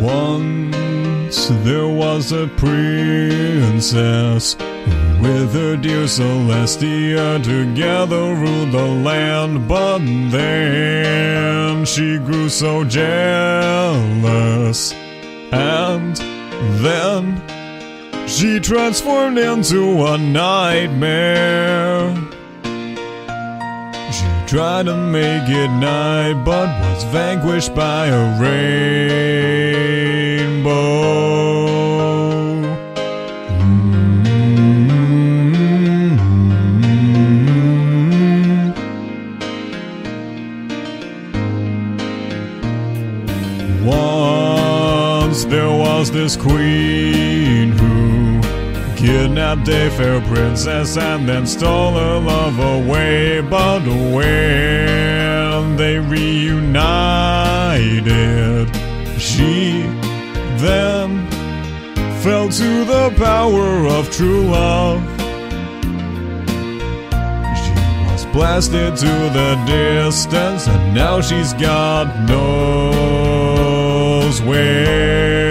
Once there was a princess who with her dear Celestia together ruled the land, but then she grew so jealous, and then she transformed into a nightmare. She tried to make it night, but was vanquished by a rainbow. Once there was this queen who kidnapped a fair princess and then stole her love away. But when they reunited, she then fell to the power of true love. She was blasted to the distance, and now she's God knows where.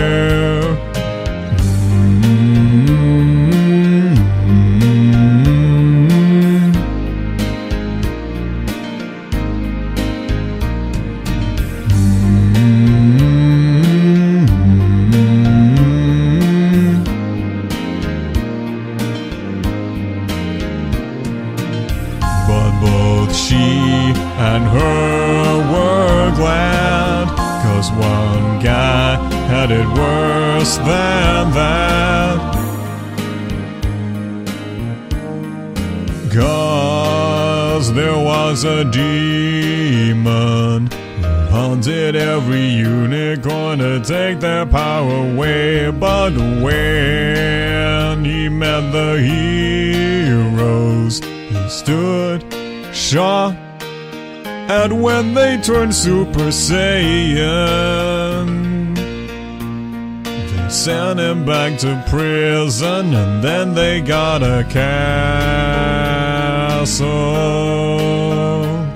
But both she and her were glad, 'cause one guy had it worse than that. 'Cause there was a demon who haunted every unicorn to take their power away. But when he met the heroes, he stood shocked. And when they turned Super Saiyan, they sent him back to prison, and then they got a castle.